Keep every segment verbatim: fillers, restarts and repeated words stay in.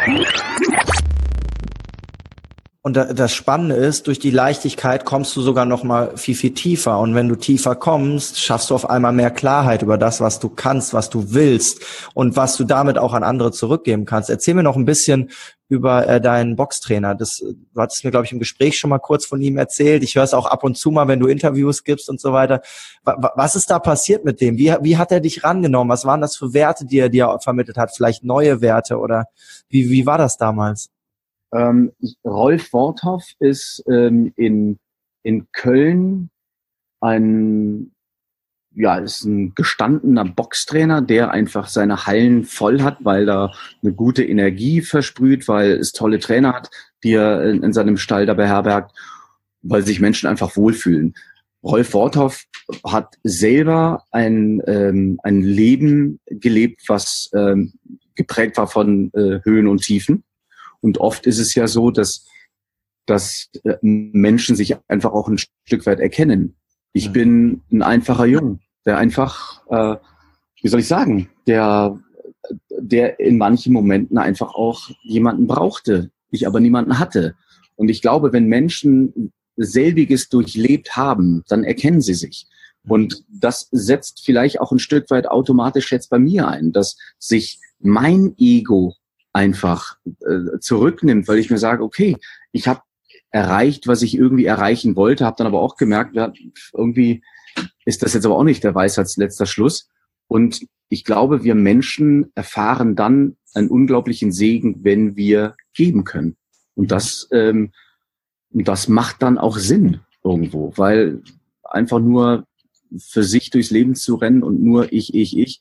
Und das Spannende ist, durch die Leichtigkeit kommst du sogar noch mal viel, viel tiefer. Und wenn du tiefer kommst, schaffst du auf einmal mehr Klarheit über das, was du kannst, was du willst und was du damit auch an andere zurückgeben kannst. Erzähl mir noch ein bisschen über äh, deinen Boxtrainer. Das, du hattest mir, glaube ich, im Gespräch schon mal kurz von ihm erzählt. Ich höre es auch ab und zu mal, wenn du Interviews gibst und so weiter. Was ist da passiert mit dem? Wie, wie hat er dich rangenommen? Was waren das für Werte, die er dir vermittelt hat? Vielleicht neue Werte oder wie, wie war das damals? Ähm, Rolf Worthoff ist ähm, in, in Köln ein, ja, ist ein gestandener Boxtrainer, der einfach seine Hallen voll hat, weil da eine gute Energie versprüht, weil es tolle Trainer hat, die er in, in seinem Stall da beherbergt, weil sich Menschen einfach wohlfühlen. Rolf Worthoff hat selber ein, ähm, ein Leben gelebt, was ähm, geprägt war von äh, Höhen und Tiefen. Und oft ist es ja so, dass, dass Menschen sich einfach auch ein Stück weit erkennen. Ich bin ein einfacher Junge, der einfach, äh, wie soll ich sagen, der, der in manchen Momenten einfach auch jemanden brauchte, ich aber niemanden hatte. Und ich glaube, wenn Menschen selbiges durchlebt haben, dann erkennen sie sich. Und das setzt vielleicht auch ein Stück weit automatisch jetzt bei mir ein, dass sich mein Ego einfach äh, zurücknimmt, weil ich mir sage, okay, ich habe erreicht, was ich irgendwie erreichen wollte, habe dann aber auch gemerkt, ja, irgendwie ist das jetzt aber auch nicht der Weisheitsletzter Schluss. Und ich glaube, wir Menschen erfahren dann einen unglaublichen Segen, wenn wir geben können. Und das, ähm, das macht dann auch Sinn irgendwo, weil einfach nur für sich durchs Leben zu rennen und nur ich, ich, ich,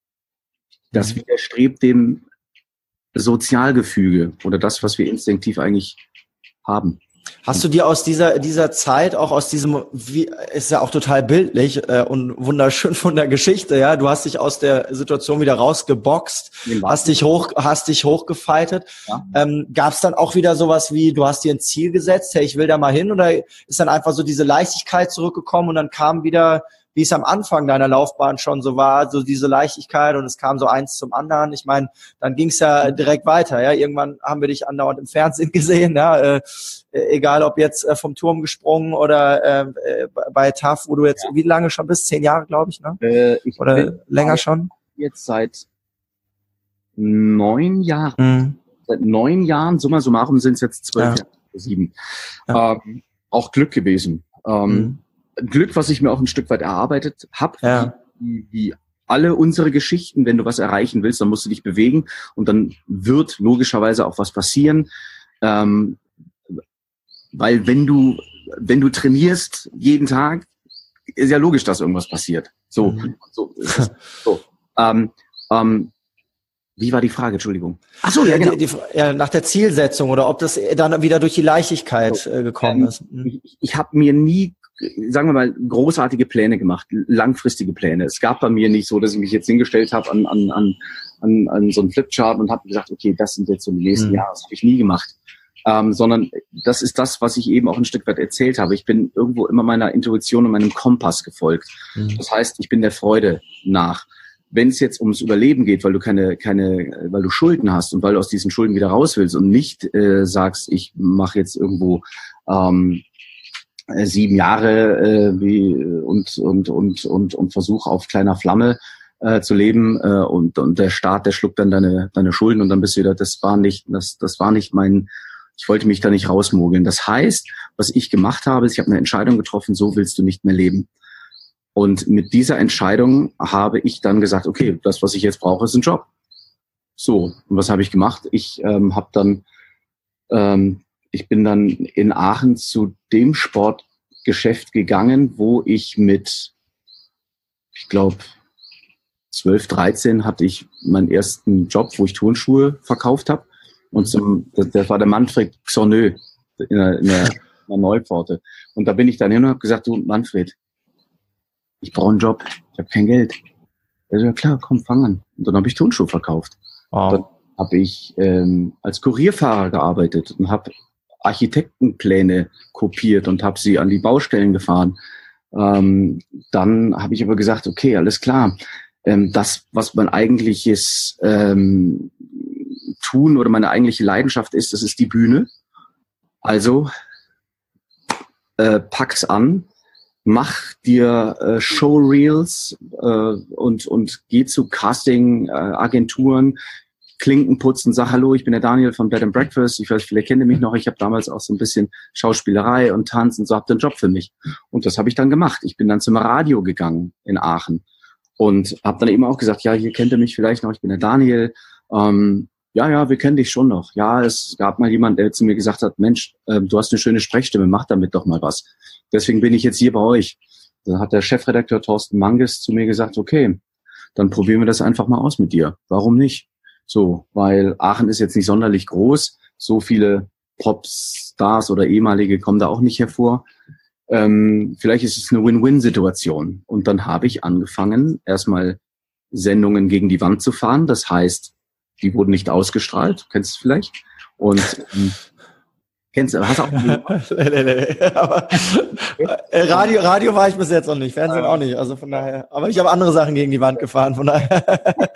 das widerstrebt dem Sozialgefüge oder das, was wir instinktiv eigentlich haben. Hast du dir aus dieser dieser Zeit, auch aus diesem, wie, ist ja auch total bildlich äh, und wunderschön von der Geschichte, ja, du hast dich aus der Situation wieder rausgeboxt, hast dich hoch, hast dich hochgefeitet. Ja. Ähm, gab es dann auch wieder sowas wie, du hast dir ein Ziel gesetzt, hey, ich will da mal hin, oder ist dann einfach so diese Leichtigkeit zurückgekommen und dann kam wieder, wie es am Anfang deiner Laufbahn schon so war, so diese Leichtigkeit und es kam so eins zum anderen. Ich meine, dann ging es ja direkt weiter. Ja, irgendwann haben wir dich andauernd im Fernsehen gesehen. Ja, äh, egal ob jetzt äh, vom Turm gesprungen oder äh, bei T A F, wo du jetzt, ja, wie lange schon bist? Zehn Jahre, glaube ich, ne? Äh, ich oder länger schon? Jetzt seit neun Jahren. Mhm. Seit neun Jahren, summa summarum sind es jetzt zwölf ja. Jahre, sieben. Ja. Ähm, auch Glück gewesen. Ähm, mhm. Glück, was ich mir auch ein Stück weit erarbeitet habe, ja. wie, wie alle unsere Geschichten. Wenn du was erreichen willst, dann musst du dich bewegen und dann wird logischerweise auch was passieren, ähm, weil wenn du wenn du trainierst jeden Tag, ist ja logisch, dass irgendwas passiert. So, mhm. so, so. Ähm, ähm, wie war die Frage? Entschuldigung. Ach so, ja, genau. Die, die, ja, nach der Zielsetzung oder ob das dann wieder durch die Leichtigkeit so, äh, gekommen ähm, ist. Mhm. Ich, ich habe mir nie, sagen wir mal, großartige Pläne gemacht, langfristige Pläne. Es gab bei mir nicht so, dass ich mich jetzt hingestellt habe an, an, an, an, an so einen Flipchart und habe gesagt, okay, das sind jetzt so die nächsten mhm. Jahre. Das habe ich nie gemacht. Ähm, sondern das ist das, was ich eben auch ein Stück weit erzählt habe. Ich bin irgendwo immer meiner Intuition und meinem Kompass gefolgt. Mhm. Das heißt, ich bin der Freude nach. Wenn es jetzt ums Überleben geht, weil du keine, keine, weil du Schulden hast und weil du aus diesen Schulden wieder raus willst und nicht äh, sagst, ich mache jetzt irgendwo ähm, sieben Jahre äh, wie und und und und und versuche auf kleiner Flamme äh, zu leben äh, und und der Staat, der schluckt dann deine deine Schulden und dann bist du wieder. Das war nicht, das das war nicht mein. Ich wollte mich da nicht rausmogeln. Das heißt, was ich gemacht habe, ist, ich habe eine Entscheidung getroffen, so willst du nicht mehr leben. Und mit dieser Entscheidung habe ich dann gesagt, okay, das, was ich jetzt brauche, ist ein Job. So, und was habe ich gemacht? Ich ähm, habe dann, ähm, ich bin dann in Aachen zu dem Sportgeschäft gegangen, wo ich mit, ich glaube, zwölf, dreizehn hatte ich meinen ersten Job, wo ich Turnschuhe verkauft habe. Und zum, das war der Manfred Xorneux in der, in der, in der Neupforte. Und da bin ich dann hin und habe gesagt, du Manfred, ich brauche einen Job, ich habe kein Geld. Er so, ja klar, komm, fang an. Und dann habe ich Turnschuhe verkauft. Wow. Dann habe ich ähm, als Kurierfahrer gearbeitet und habe Architektenpläne kopiert und habe sie an die Baustellen gefahren. Ähm, dann habe ich aber gesagt, okay, alles klar. Ähm, das, was mein eigentliches ähm, tun oder meine eigentliche Leidenschaft ist, das ist die Bühne. Also äh, pack's an, mach dir äh, Showreels äh, und und geh zu Casting-Agenturen, Klinken putzen, sag hallo, ich bin der Daniel von Bed and Breakfast. Ich weiß, viele kennen mich noch. Ich habe damals auch so ein bisschen Schauspielerei und Tanz und so, habt ihr einen Job für mich. Und das habe ich dann gemacht. Ich bin dann zum Radio gegangen in Aachen und habe dann eben auch gesagt, ja, hier kennt ihr mich vielleicht noch. Ich bin der Daniel. Ähm, ja, ja, wir kennen dich schon noch. Ja, es gab mal jemand, der zu mir gesagt hat, Mensch, äh, du hast eine schöne Sprechstimme, mach damit doch mal was. Deswegen bin ich jetzt hier bei euch. Dann hat der Chefredakteur Thorsten Manges zu mir gesagt, okay, dann probieren wir das einfach mal aus mit dir. Warum nicht? So, weil Aachen ist jetzt nicht sonderlich groß. So viele Popstars oder ehemalige kommen da auch nicht hervor. Ähm, vielleicht ist es eine Win-Win-Situation. Und dann habe ich angefangen, erstmal Sendungen gegen die Wand zu fahren. Das heißt, die wurden nicht ausgestrahlt. Kennst du vielleicht? Und ähm, kennst du, hast du auch nee, nee, nee. Aber, äh, Radio, Radio war ich bis jetzt noch nicht, Fernsehen auch nicht. Also von daher. Aber ich habe andere Sachen gegen die Wand gefahren. Von daher.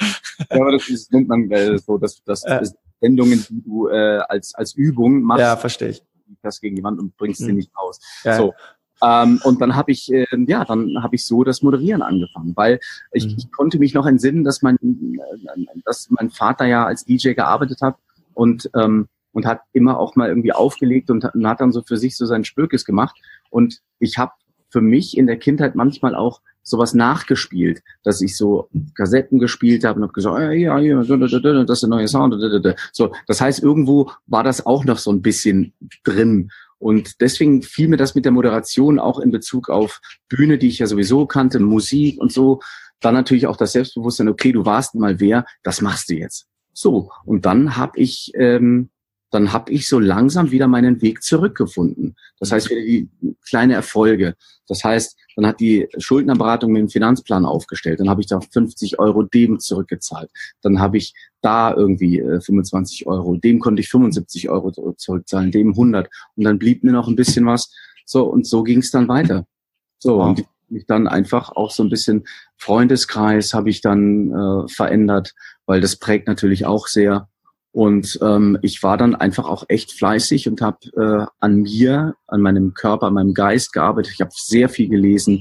Ja, aber das ist, nennt man äh, so, dass das ja. ist Sendungen, die du äh, als als Übung machst. Ja, verstehe ich. Das gegen die Wand und bringst sie hm. nicht raus. Ja. So. Ähm, und dann habe ich, äh, ja, dann habe ich so das Moderieren angefangen, weil ich, hm. ich konnte mich noch entsinnen, dass mein, äh, dass mein Vater ja als D J gearbeitet hat und ähm, und hat immer auch mal irgendwie aufgelegt und, und hat dann so für sich so sein Spökes gemacht. Und ich habe für mich in der Kindheit manchmal auch sowas nachgespielt, dass ich so Kassetten gespielt habe und habe gesagt, ja, ja, ja, das ist der neue Sound. So, das heißt, irgendwo war das auch noch so ein bisschen drin. Und deswegen fiel mir das mit der Moderation auch in Bezug auf Bühne, die ich ja sowieso kannte, Musik und so. Dann natürlich auch das Selbstbewusstsein, okay, du warst mal wer, das machst du jetzt. So, und dann habe ich ähm, dann habe ich so langsam wieder meinen Weg zurückgefunden. Das heißt, wieder die kleine Erfolge. Das heißt, dann hat die Schuldnerberatung mir einen Finanzplan aufgestellt. Dann habe ich da fünfzig Euro dem zurückgezahlt. Dann habe ich da irgendwie äh, fünfundzwanzig Euro. Dem konnte ich fünfundsiebzig Euro zurückzahlen, dem hundert. Und dann blieb mir noch ein bisschen was. So, und so ging es dann weiter. So, und ich dann einfach auch so ein bisschen Freundeskreis habe ich dann äh, verändert, weil das prägt natürlich auch sehr. Und ähm, ich war dann einfach auch echt fleißig und habe äh, an mir, an meinem Körper, an meinem Geist gearbeitet. Ich habe sehr viel gelesen.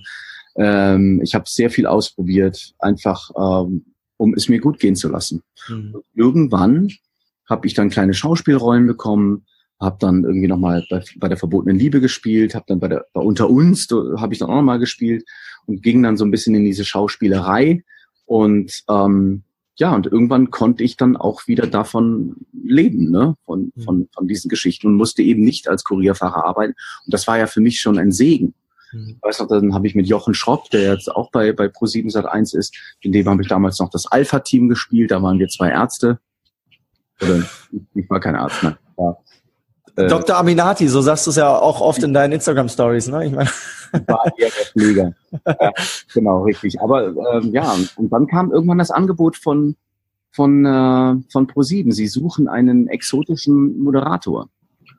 Ähm, ich habe sehr viel ausprobiert, einfach ähm, um es mir gut gehen zu lassen. Mhm. Und irgendwann habe ich dann kleine Schauspielrollen bekommen, habe dann irgendwie nochmal bei, bei der verbotenen Liebe gespielt, habe dann bei der bei Unter uns habe ich dann auch nochmal gespielt und ging dann so ein bisschen in diese Schauspielerei. Und ähm, ja, und irgendwann konnte ich dann auch wieder davon leben, ne, von, von, von diesen Geschichten und musste eben nicht als Kurierfahrer arbeiten. Und das war ja für mich schon ein Segen. Mhm. Ich weiß noch, dann habe ich mit Jochen Schropp, der jetzt auch bei, bei ProSieben Sat eins ist, in dem habe ich damals noch das Alpha-Team gespielt, da waren wir zwei Ärzte. Oder, ich war kein Arzt, ne. Ja. Äh, Doktor Aminati, so sagst du es ja auch oft in deinen Instagram-Stories, ne? Ich meine, war eher der Pfleger. Ja, genau, richtig. Aber ähm, ja, und dann kam irgendwann das Angebot von von äh, von ProSieben. Sie suchen einen exotischen Moderator.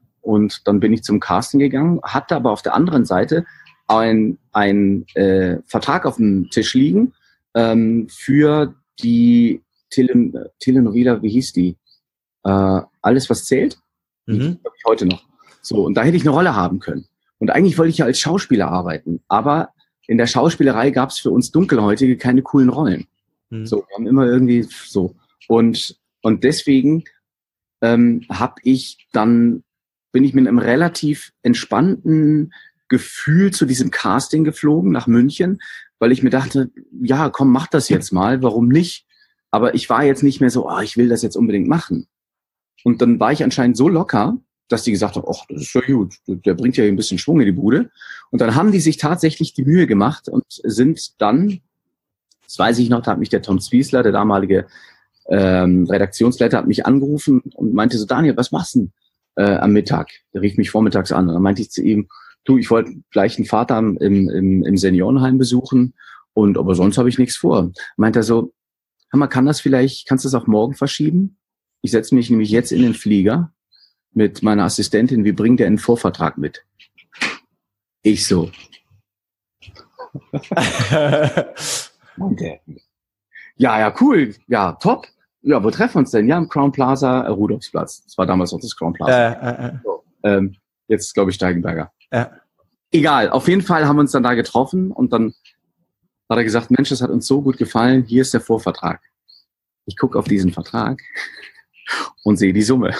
Und dann bin ich zum Casting gegangen, hatte aber auf der anderen Seite ein ein äh, Vertrag auf dem Tisch liegen ähm, für die Tele Telenovela, wie hieß die? Äh, Alles, was zählt. Die habe ich heute noch. So, und da hätte ich eine Rolle haben können. Und eigentlich wollte ich ja als Schauspieler arbeiten, aber in der Schauspielerei gab es für uns Dunkelhäutige keine coolen Rollen. Mhm. So, wir haben immer irgendwie so. Und, und deswegen ähm, habe ich dann, bin ich mit einem relativ entspannten Gefühl zu diesem Casting geflogen nach München, weil ich mir dachte, ja, komm, mach das jetzt mal, warum nicht? Aber ich war jetzt nicht mehr so, oh, ich will das jetzt unbedingt machen. Und dann war ich anscheinend so locker, dass die gesagt haben, ach, das ist ja gut, der bringt ja ein bisschen Schwung in die Bude. Und dann haben die sich tatsächlich die Mühe gemacht und sind dann, das weiß ich noch, da hat mich der Tom Zwiesler, der damalige ähm, Redaktionsleiter, hat mich angerufen und meinte so, Daniel, was machst du denn äh, am Mittag? Der rief mich vormittags an. Und dann meinte ich zu ihm, du, ich wollte gleich einen Vater im, im, im Seniorenheim besuchen, und aber sonst habe ich nichts vor. Meint er so, hör mal, kann das vielleicht, kannst du das auf morgen verschieben? Ich setze mich nämlich jetzt in den Flieger mit meiner Assistentin, wir bringen dir einen Vorvertrag mit. Ich so. ja, ja, cool. Ja, top. ja, wo treffen wir uns denn? Ja, im Crown Plaza, äh, Rudolfsplatz. Das war damals noch das Crown Plaza. Äh, äh, äh. So, ähm, jetzt glaube ich Steigenberger. Ja. Egal, auf jeden Fall haben wir uns dann da getroffen und dann hat er gesagt, Mensch, das hat uns so gut gefallen, hier ist der Vorvertrag. Ich gucke auf diesen Vertrag und sehe die Summe.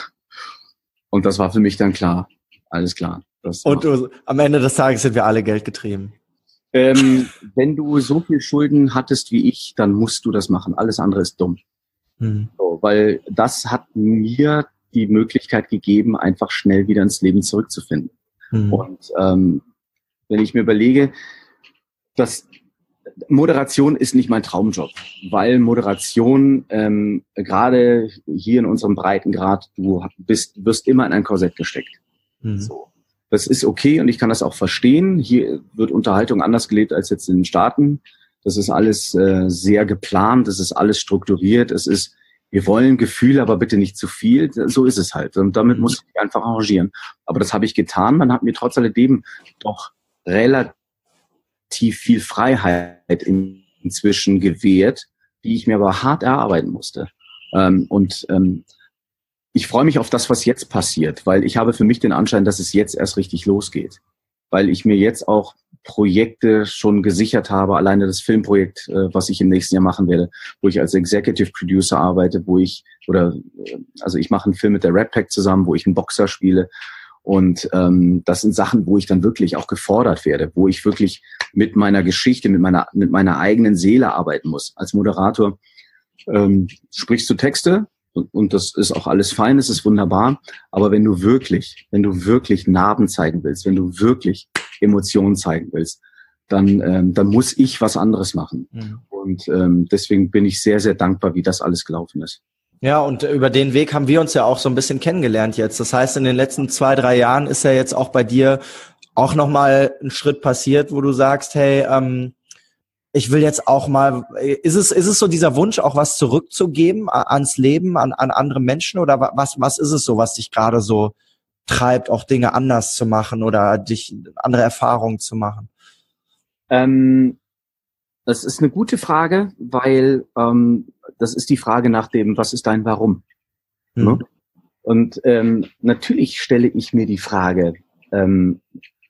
Und das war für mich dann klar. Alles klar. Das und du, am Ende des Tages sind wir alle geldgetrieben. Ähm, wenn du so viel Schulden hattest wie ich, dann musst du das machen. Alles andere ist dumm. Mhm. So, weil das hat mir die Möglichkeit gegeben, einfach schnell wieder ins Leben zurückzufinden. Mhm. Und ähm, wenn ich mir überlege, dass Moderation ist nicht mein Traumjob, weil Moderation ähm, gerade hier in unserem Breitengrad, du bist, wirst immer in ein Korsett gesteckt. Mhm. So. Das ist okay und ich kann das auch verstehen. Hier wird Unterhaltung anders gelebt als jetzt in den Staaten. Das ist alles äh, sehr geplant, das ist alles strukturiert. Es ist, wir wollen Gefühle, aber bitte nicht zu viel. So ist es halt. Und damit muss ich mich einfach arrangieren. Aber das habe ich getan. Man hat mir trotz alledem doch relativ viel Freiheit in, inzwischen gewährt, die ich mir aber hart erarbeiten musste. Ähm, und ähm, ich freue mich auf das, was jetzt passiert, weil ich habe für mich den Anschein, dass es jetzt erst richtig losgeht. Weil ich mir jetzt auch Projekte schon gesichert habe, alleine das Filmprojekt, äh, was ich im nächsten Jahr machen werde, wo ich als Executive Producer arbeite, wo ich, oder, also ich mache einen Film mit der Rat Pack zusammen, wo ich einen Boxer spiele. Und ähm, das sind Sachen, wo ich dann wirklich auch gefordert werde, wo ich wirklich mit meiner Geschichte, mit meiner, mit meiner eigenen Seele arbeiten muss. Als Moderator ähm, sprichst du Texte, und das ist auch alles fein, es ist wunderbar. Aber wenn du wirklich, wenn du wirklich Narben zeigen willst, wenn du wirklich Emotionen zeigen willst, dann, ähm, dann muss ich was anderes machen. Mhm. Und ähm, deswegen bin ich sehr, sehr dankbar, wie das alles gelaufen ist. Ja, und über den Weg haben wir uns ja auch so ein bisschen kennengelernt jetzt. Das heißt, in den letzten zwei, drei Jahren ist ja jetzt auch bei dir auch nochmal ein Schritt passiert, wo du sagst, hey, ähm, ich will jetzt auch mal, ist es, ist es so dieser Wunsch, auch was zurückzugeben ans Leben, an, an andere Menschen, oder was, was ist es so, was dich gerade so treibt, auch Dinge anders zu machen oder dich andere Erfahrungen zu machen? Ähm, das ist eine gute Frage, weil ähm, das ist die Frage nach dem, was ist dein Warum? Hm. Ne? Und ähm, natürlich stelle ich mir die Frage, ähm,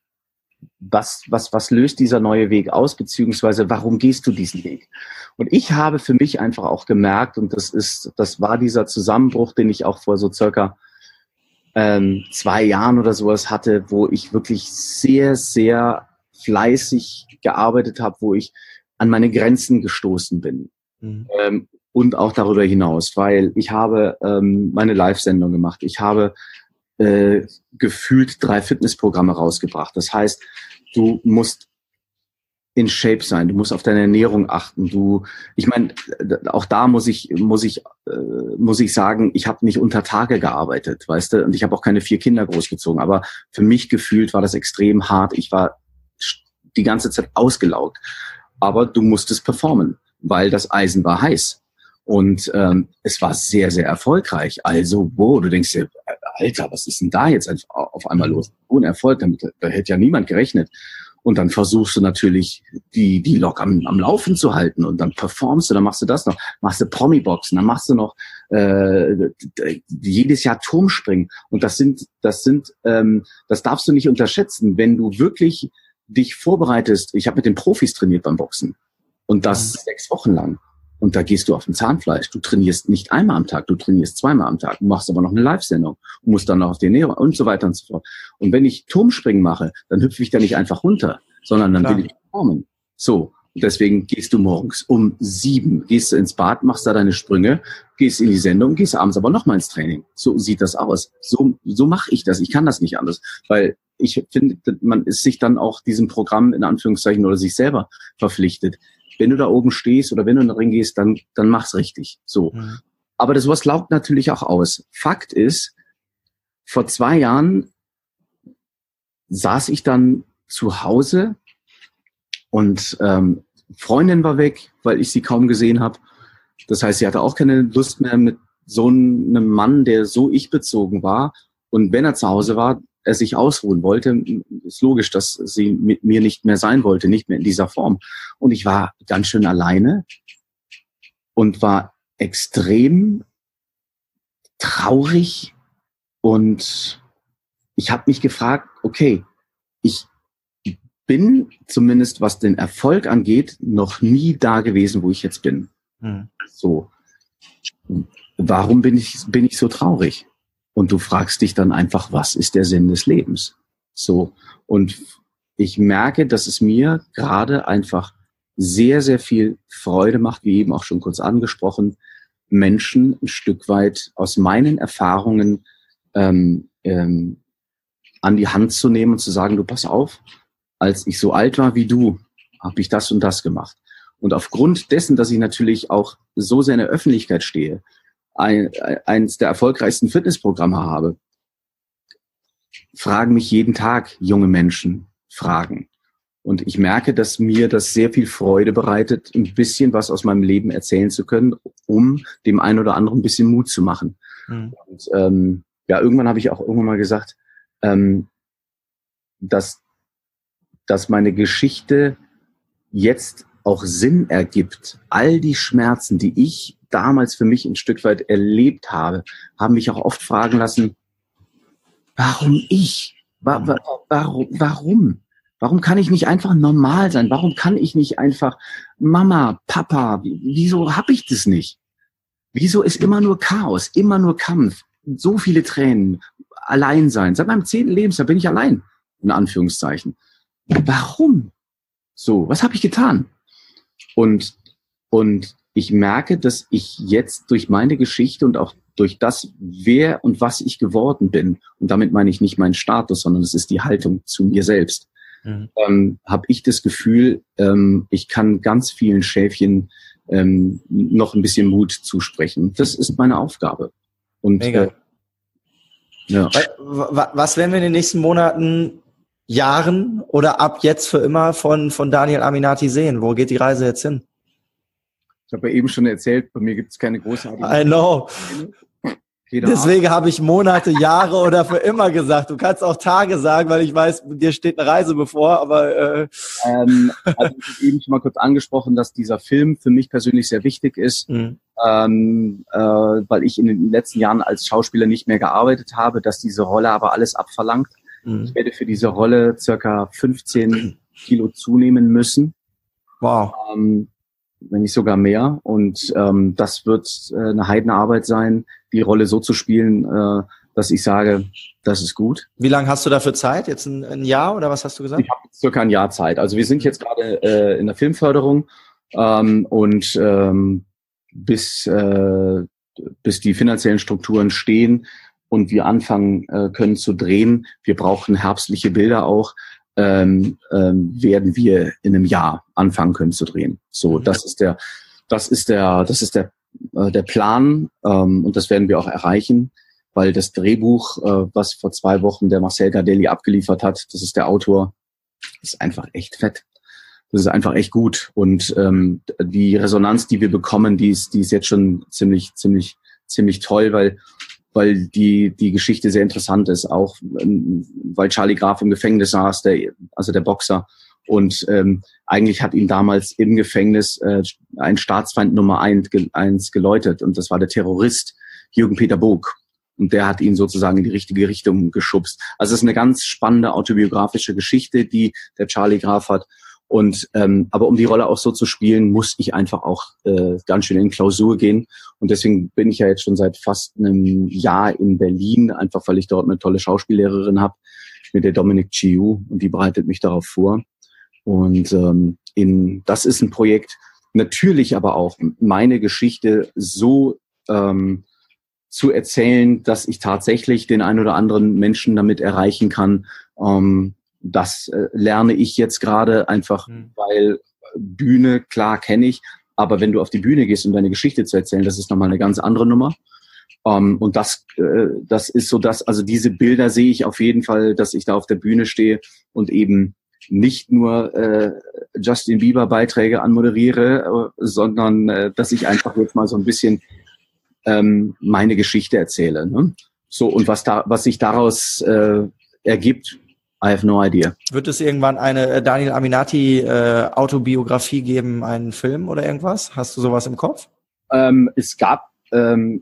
was, was, was löst dieser neue Weg aus, beziehungsweise warum gehst du diesen Weg? Und ich habe für mich einfach auch gemerkt, und das ist, das war dieser Zusammenbruch, den ich auch vor so circa ähm, zwei Jahren oder sowas hatte, wo ich wirklich sehr, sehr fleißig gearbeitet habe, wo ich an meine Grenzen gestoßen bin. Mhm. Ähm, und auch darüber hinaus, weil ich habe ähm, meine Live-Sendung gemacht. Ich habe äh, gefühlt drei Fitnessprogramme rausgebracht. Das heißt, du musst in Shape sein, du musst auf deine Ernährung achten. Du, ich meine, auch da muss ich muss ich äh, muss ich sagen, ich habe nicht unter Tage gearbeitet, weißt du, und ich habe auch keine vier Kinder großgezogen. Aber für mich gefühlt war das extrem hart. Ich war die ganze Zeit ausgelaugt. Aber du musstest performen, weil das Eisen war heiß. Und ähm, es war sehr, sehr erfolgreich. Also, wow, du denkst dir, Alter, was ist denn da jetzt auf einmal los? Ohne Erfolg, damit, da hätte ja niemand gerechnet. Und dann versuchst du natürlich, die die Lok am, am Laufen zu halten. Und dann performst du, dann machst du das noch, machst du Promi-Boxen, dann machst du noch äh, jedes Jahr Turmspringen. Und das sind, das sind, ähm, das darfst du nicht unterschätzen, wenn du wirklich dich vorbereitest. Ich habe mit den Profis trainiert beim Boxen. Und das mhm. sechs Wochen lang. Und da gehst du auf den Zahnfleisch. Du trainierst nicht einmal am Tag, du trainierst zweimal am Tag. Du machst aber noch eine Live-Sendung und musst dann noch auf die Ernährung und so weiter und so fort. Und wenn ich Turmspringen mache, dann hüpfe ich da nicht einfach runter, sondern dann Klar. will ich performen. So, und deswegen gehst du morgens um sieben, gehst du ins Bad, machst da deine Sprünge, gehst in die Sendung, gehst abends aber noch mal ins Training. So sieht das aus. So, so mache ich das. Ich kann das nicht anders, weil ich finde, man ist sich dann auch diesem Programm in Anführungszeichen oder sich selber verpflichtet. Wenn du da oben stehst oder wenn du in den Ring gehst, dann, dann mach's richtig. So. Mhm. Aber das sowas laugt natürlich auch aus. Fakt ist, vor zwei Jahren saß ich dann zu Hause und ähm, Freundin war weg, weil ich sie kaum gesehen habe. Das heißt, sie hatte auch keine Lust mehr mit so einem Mann, der so ich-bezogen war. Und wenn er zu Hause war, er sich ausruhen wollte, ist logisch, dass sie mit mir nicht mehr sein wollte, nicht mehr in dieser Form. Und ich war ganz schön alleine und war extrem traurig und ich habe mich gefragt, okay, ich bin zumindest, was den Erfolg angeht, noch nie da gewesen, wo ich jetzt bin. Hm. So, warum bin ich, bin ich so traurig? Und du fragst dich dann einfach, was ist der Sinn des Lebens? So, und ich merke, dass es mir gerade einfach sehr, sehr viel Freude macht, wie eben auch schon kurz angesprochen, Menschen ein Stück weit aus meinen Erfahrungen ähm, ähm, an die Hand zu nehmen und zu sagen, du pass auf, als ich so alt war wie du, habe ich das und das gemacht. Und aufgrund dessen, dass ich natürlich auch so sehr in der Öffentlichkeit stehe, ein, eins der erfolgreichsten Fitnessprogramme habe, fragen mich jeden Tag junge Menschen Fragen. Und ich merke, dass mir das sehr viel Freude bereitet, ein bisschen was aus meinem Leben erzählen zu können, um dem einen oder anderen ein bisschen Mut zu machen. Mhm. Und ähm, ja, irgendwann habe ich auch irgendwann mal gesagt, ähm, dass dass meine Geschichte jetzt auch Sinn ergibt. All die Schmerzen, die ich damals für mich ein Stück weit erlebt habe, haben mich auch oft fragen lassen, warum ich? Wa- wa- warum? Warum? Warum kann ich nicht einfach normal sein? Warum kann ich nicht einfach Mama, Papa? Wieso habe ich das nicht? Wieso ist immer nur Chaos, immer nur Kampf, so viele Tränen, Alleinsein? Seit meinem zehnten Lebensjahr bin ich allein, in Anführungszeichen. Warum? So, was habe ich getan? Und, und ich merke, dass ich jetzt durch meine Geschichte und auch durch das, wer und was ich geworden bin, und damit meine ich nicht meinen Status, sondern es ist die Haltung zu mir selbst, mhm. ähm, habe ich das Gefühl, ähm, ich kann ganz vielen Schäfchen ähm, noch ein bisschen Mut zusprechen. Das ist meine Aufgabe. Und Mega. Äh, ja. Was werden wir in den nächsten Monaten, Jahren oder ab jetzt für immer von von Daniel Aminati sehen? Wo geht die Reise jetzt hin? Ich habe ja eben schon erzählt, bei mir gibt es keine großartigen... I know. Deswegen habe ich Monate, Jahre oder für immer gesagt. Du kannst auch Tage sagen, weil ich weiß, dir steht eine Reise bevor, aber... Äh ähm, also ich habe eben schon mal kurz angesprochen, dass dieser Film für mich persönlich sehr wichtig ist, mhm. ähm, äh, weil ich in den letzten Jahren als Schauspieler nicht mehr gearbeitet habe, dass diese Rolle aber alles abverlangt. Ich werde für diese Rolle circa fünfzehn Kilo zunehmen müssen. Wow. Ähm, wenn nicht sogar mehr. Und ähm, das wird äh, eine Heidenarbeit sein, die Rolle so zu spielen, äh, dass ich sage, das ist gut. Wie lange hast du dafür Zeit? Jetzt ein, ein Jahr oder was hast du gesagt? Ich habe circa ein Jahr Zeit. Also wir sind jetzt gerade äh, in der Filmförderung ähm, und ähm, bis, äh, bis die finanziellen Strukturen stehen, und wir anfangen äh, können zu drehen, wir brauchen herbstliche Bilder auch, ähm, ähm, werden wir in einem Jahr anfangen können zu drehen. So, das ist der, das ist der, das ist der, äh, der Plan, ähm, und das werden wir auch erreichen, weil das Drehbuch, äh, was vor zwei Wochen der Marcel Gardelli abgeliefert hat, das ist der Autor, ist einfach echt fett. Das ist einfach echt gut, und ähm, die Resonanz, die wir bekommen, die ist, die ist jetzt schon ziemlich, ziemlich, ziemlich toll, weil weil die die Geschichte sehr interessant ist, auch ähm, weil Charlie Graf im Gefängnis saß, der, also der Boxer, und ähm, eigentlich hat ihn damals im Gefängnis äh, ein Staatsfeind Nummer eins, eins geläutet, und das war der Terrorist Jürgen Peter Bog, und der hat ihn sozusagen in die richtige Richtung geschubst. Also es ist eine ganz spannende autobiografische Geschichte, die der Charlie Graf hat. Und ähm, aber um die Rolle auch so zu spielen, muss ich einfach auch äh, ganz schön in Klausur gehen. Und deswegen bin ich ja jetzt schon seit fast einem Jahr in Berlin, einfach weil ich dort eine tolle Schauspiellehrerin habe, mit der Dominic Chiu, und die bereitet mich darauf vor. Und ähm, in das ist ein Projekt, natürlich aber auch meine Geschichte so ähm, zu erzählen, dass ich tatsächlich den ein oder anderen Menschen damit erreichen kann. Ähm, Das äh, lerne ich jetzt gerade einfach, mhm. weil Bühne, klar, kenne ich, aber wenn du auf die Bühne gehst, um deine Geschichte zu erzählen, das ist nochmal eine ganz andere Nummer. Um, und das, äh, das ist so das, also diese Bilder sehe ich auf jeden Fall, dass ich da auf der Bühne stehe und eben nicht nur äh, Justin Bieber Beiträge anmoderiere, äh, sondern äh, dass ich einfach jetzt mal so ein bisschen ähm, meine Geschichte erzähle. Ne? So, und was da, was sich daraus äh, ergibt, I have no idea. Wird es irgendwann eine Daniel Aminati äh, Autobiografie geben, einen Film oder irgendwas? Hast du sowas im Kopf? Ähm, es gab ähm,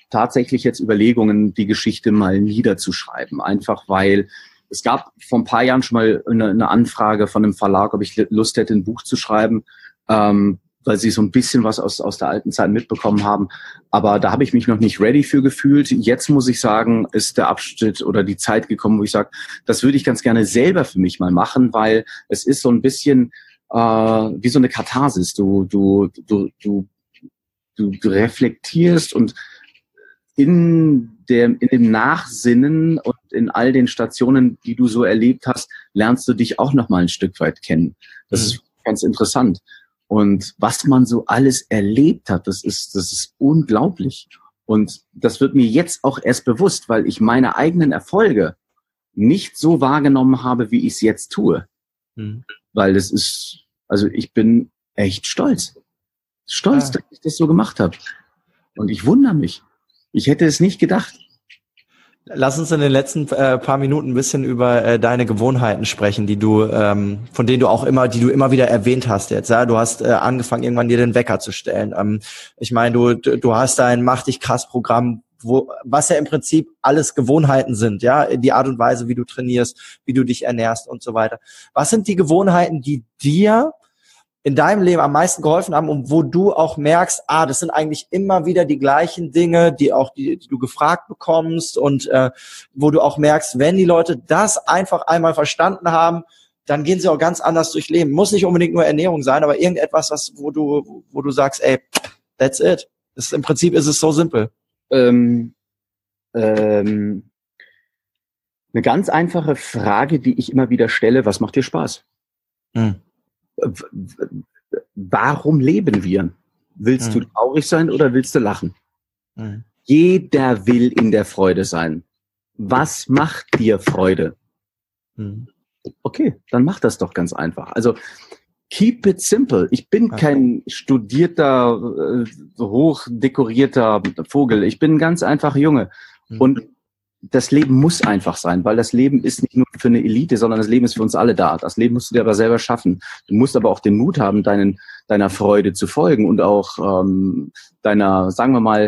tatsächlich jetzt Überlegungen, die Geschichte mal niederzuschreiben. Einfach weil es gab vor ein paar Jahren schon mal eine, eine Anfrage von einem Verlag, ob ich Lust hätte, ein Buch zu schreiben, ähm, weil sie so ein bisschen was aus, aus der alten Zeit mitbekommen haben. Aber da habe ich mich noch nicht ready für gefühlt. Jetzt muss ich sagen, ist der Abschnitt oder die Zeit gekommen, wo ich sage, das würde ich ganz gerne selber für mich mal machen, weil es ist so ein bisschen äh, wie so eine Katharsis. Du, du, du, du, du, du reflektierst und in dem, in dem Nachsinnen und in all den Stationen, die du so erlebt hast, lernst du dich auch noch mal ein Stück weit kennen. Das mhm. ist ganz interessant. Und was man so alles erlebt hat, das ist, das ist unglaublich. Und das wird mir jetzt auch erst bewusst, weil ich meine eigenen Erfolge nicht so wahrgenommen habe, wie ich es jetzt tue. Mhm. Weil das ist, also ich bin echt stolz. Stolz, ja. dass ich das so gemacht habe. Und ich wundere mich. Ich hätte es nicht gedacht. Lass uns in den letzten äh, paar Minuten ein bisschen über äh, deine Gewohnheiten sprechen, die du, ähm, von denen du auch immer, die du immer wieder erwähnt hast jetzt. Ja, du hast äh, angefangen, irgendwann dir den Wecker zu stellen. Ähm, ich meine, du, du hast dein Mach dich krass Programm, wo, was ja im Prinzip alles Gewohnheiten sind, ja, die Art und Weise, wie du trainierst, wie du dich ernährst und so weiter. Was sind die Gewohnheiten, die dir in deinem Leben am meisten geholfen haben und wo du auch merkst, ah, das sind eigentlich immer wieder die gleichen Dinge, die auch die, die du gefragt bekommst und äh, wo du auch merkst, wenn die Leute das einfach einmal verstanden haben, dann gehen sie auch ganz anders durch Leben. Muss nicht unbedingt nur Ernährung sein, aber irgendetwas, was wo du wo du sagst, ey, that's it. Das ist, im Prinzip ist es so simpel. Ähm, ähm, eine ganz einfache Frage, die ich immer wieder stelle: Was macht dir Spaß? Hm. Warum leben wir? Willst mhm. du traurig sein oder willst du lachen? Mhm. Jeder will in der Freude sein. Was macht dir Freude? Mhm. Okay, dann mach das doch ganz einfach. Also keep it simple. Ich bin okay. kein studierter, äh, hochdekorierter Vogel. Ich bin ein ganz einfach Junge. Mhm. Und das Leben muss einfach sein, weil das Leben ist nicht nur für eine Elite, sondern das Leben ist für uns alle da. Das Leben musst du dir aber selber schaffen. Du musst aber auch den Mut haben, deinen, deiner Freude zu folgen und auch ähm, deiner, sagen wir mal,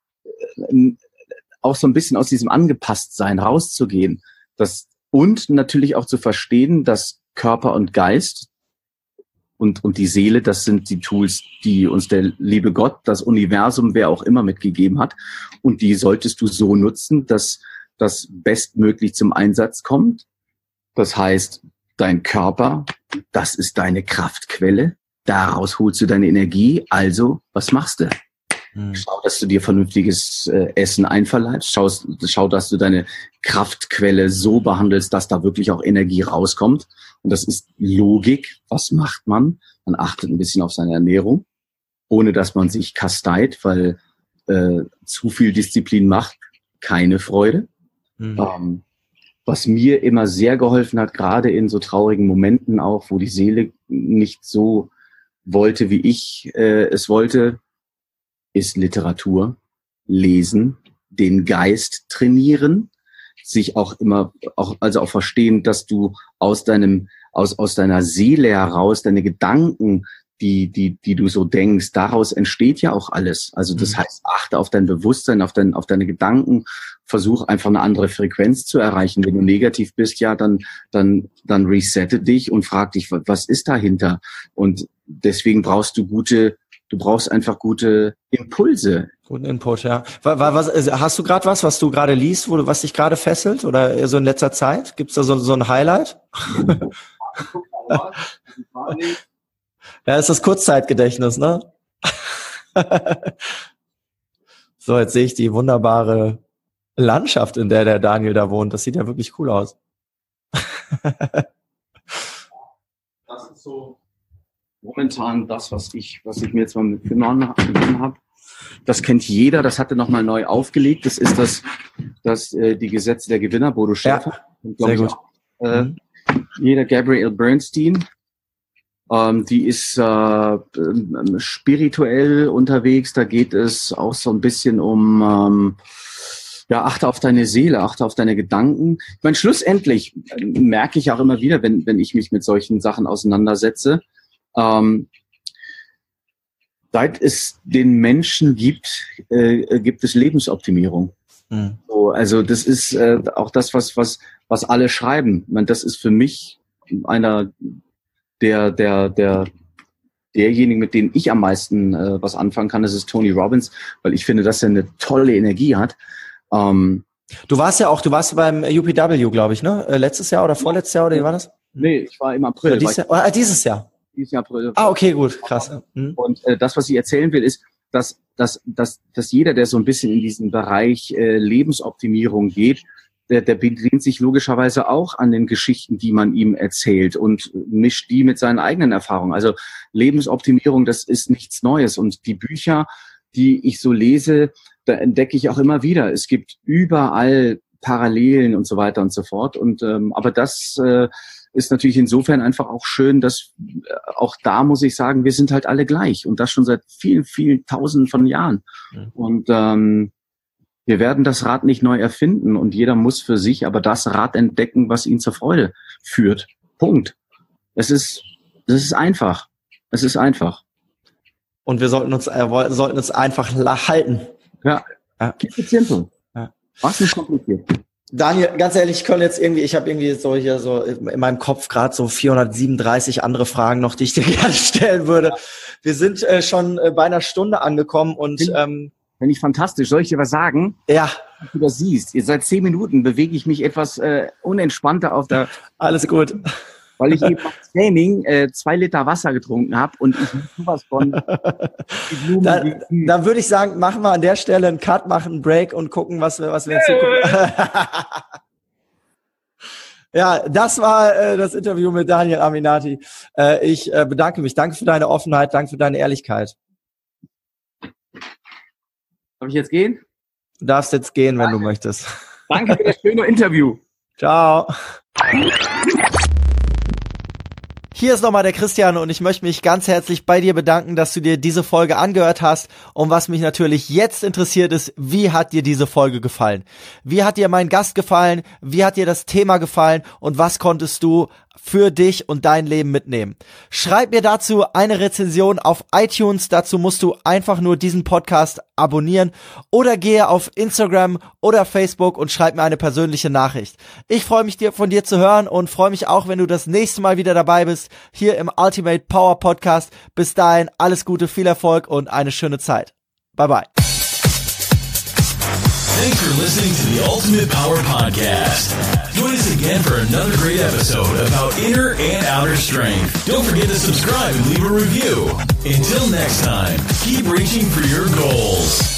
äh, auch so ein bisschen aus diesem Angepasstsein rauszugehen. Das, und natürlich auch zu verstehen, dass Körper und Geist und, und die Seele, das sind die Tools, die uns der liebe Gott, das Universum, wer auch immer mitgegeben hat. Und die solltest du so nutzen, dass das bestmöglich zum Einsatz kommt. Das heißt, dein Körper, das ist deine Kraftquelle. Daraus holst du deine Energie. Also, was machst du? Hm. Schau, dass du dir vernünftiges äh, Essen einverleibst. Schau, schau, dass du deine Kraftquelle so behandelst, dass da wirklich auch Energie rauskommt. Und das ist Logik. Was macht man? Man achtet ein bisschen auf seine Ernährung, ohne dass man sich kasteit, weil äh, zu viel Disziplin macht keine Freude. Mhm. Ähm, was mir immer sehr geholfen hat, gerade in so traurigen Momenten auch, wo die Seele nicht so wollte, wie ich äh, es wollte, ist Literatur, lesen, den Geist trainieren, sich auch immer, auch also auch verstehen, dass du aus deinem, aus aus deiner Seele heraus deine Gedanken, die die die du so denkst, daraus entsteht ja auch alles. Also das mhm. heißt, achte auf dein Bewusstsein, auf dein auf deine Gedanken, versuch einfach eine andere Frequenz zu erreichen. Wenn du negativ bist, ja, dann dann dann resette dich und frag dich, was ist dahinter? Und deswegen brauchst du gute, du brauchst einfach gute Impulse. Guten Input, ja. Was, hast du gerade was, was du gerade liest, wo du, was dich gerade fesselt oder so in letzter Zeit? Gibt's da so, so ein Highlight? Ja, ist das Kurzzeitgedächtnis, ne? So, jetzt sehe ich die wunderbare Landschaft, in der der Daniel da wohnt. Das sieht ja wirklich cool aus. Das ist so momentan das, was ich, was ich mir jetzt mal mitgenommen habe. Das kennt jeder, das hatte nochmal neu aufgelegt. Das ist das, das äh, die Gesetze der Gewinner, Bodo Schäfer. Ja, sehr gut. Auch, äh, mhm. Jeder Gabrielle Bernstein. Ähm, die ist äh, spirituell unterwegs. Da geht es auch so ein bisschen um, ähm, ja, achte auf deine Seele, achte auf deine Gedanken. Ich meine, schlussendlich äh, merke ich auch immer wieder, wenn, wenn ich mich mit solchen Sachen auseinandersetze, ähm, Seit es den Menschen gibt, äh, gibt es Lebensoptimierung. Mhm. So, also das ist äh, auch das, was was was alle schreiben. Ich meine, das ist für mich einer der der der derjenigen, mit denen ich am meisten äh, was anfangen kann. Das ist Tony Robbins, weil ich finde, dass er eine tolle Energie hat. Ähm, du warst ja auch, du warst beim U P W, glaube ich, ne? Letztes Jahr oder vorletztes Jahr oder wie war das? Nee, ich war im April. Dieses Jahr? Ah, dieses Jahr. Dieses Jahr April. Ah, okay, gut, krass. Mhm. Und äh, das, was ich erzählen will, ist, dass, dass, dass, dass jeder, der so ein bisschen in diesen Bereich äh, Lebensoptimierung geht, der, der bedient sich logischerweise auch an den Geschichten, die man ihm erzählt und mischt die mit seinen eigenen Erfahrungen. Also Lebensoptimierung, das ist nichts Neues. Und die Bücher, die ich so lese, da entdecke ich auch immer wieder. Es gibt überall Parallelen und so weiter und so fort. Und ähm, aber das äh, ist natürlich insofern einfach auch schön, dass äh, auch da muss ich sagen, wir sind halt alle gleich und das schon seit vielen, vielen Tausenden von Jahren. Mhm. Und ähm, wir werden das Rad nicht neu erfinden und jeder muss für sich aber das Rad entdecken, was ihn zur Freude führt. Punkt. Es ist, es ist einfach. Es ist einfach. Und wir sollten uns, äh, sollten uns einfach halten. Ja. Ja. Simple. Ja. Was nicht kompliziert. Daniel, ganz ehrlich, ich könnte jetzt irgendwie, ich habe irgendwie so hier so in meinem Kopf gerade so vierhundertsiebenunddreißig andere Fragen noch, die ich dir gerne stellen würde. Wir sind äh, schon äh, bei einer Stunde angekommen und ähm, Finde ich fantastisch. Soll ich dir was sagen? Ja. Dass du das siehst. Seit zehn Minuten bewege ich mich etwas äh, unentspannter auf der... Alles gut. Weil ich eben beim Training äh, zwei Liter Wasser getrunken habe und ich sowas von... dann, dann würde ich sagen, machen wir an der Stelle einen Cut, machen einen Break und gucken, was wir, was wir in Zukunft... Ja, das war äh, das Interview mit Daniel Aminati. Äh, ich äh, bedanke mich. Danke für deine Offenheit, danke für deine Ehrlichkeit. Darf ich jetzt gehen? Du darfst jetzt gehen, wenn Danke. du möchtest. Danke für das schöne Interview. Ciao. Hier ist nochmal der Christian und ich möchte mich ganz herzlich bei dir bedanken, dass du dir diese Folge angehört hast. Und was mich natürlich jetzt interessiert ist, wie hat dir diese Folge gefallen? Wie hat dir mein Gast gefallen? Wie hat dir das Thema gefallen? Und was konntest du für dich und dein Leben mitnehmen? Schreib mir dazu eine Rezension auf iTunes. Dazu musst du einfach nur diesen Podcast abonnieren oder gehe auf Instagram oder Facebook und schreib mir eine persönliche Nachricht. Ich freue mich, dir von dir zu hören und freue mich auch, wenn du das nächste Mal wieder dabei bist, hier im Ultimate Power Podcast. Bis dahin, alles Gute, viel Erfolg und eine schöne Zeit. Bye bye. Thanks for listening to the Ultimate Power Podcast. Join us again for another great episode about inner and outer strength. Don't forget to subscribe and leave a review. Until next time, keep reaching for your goals.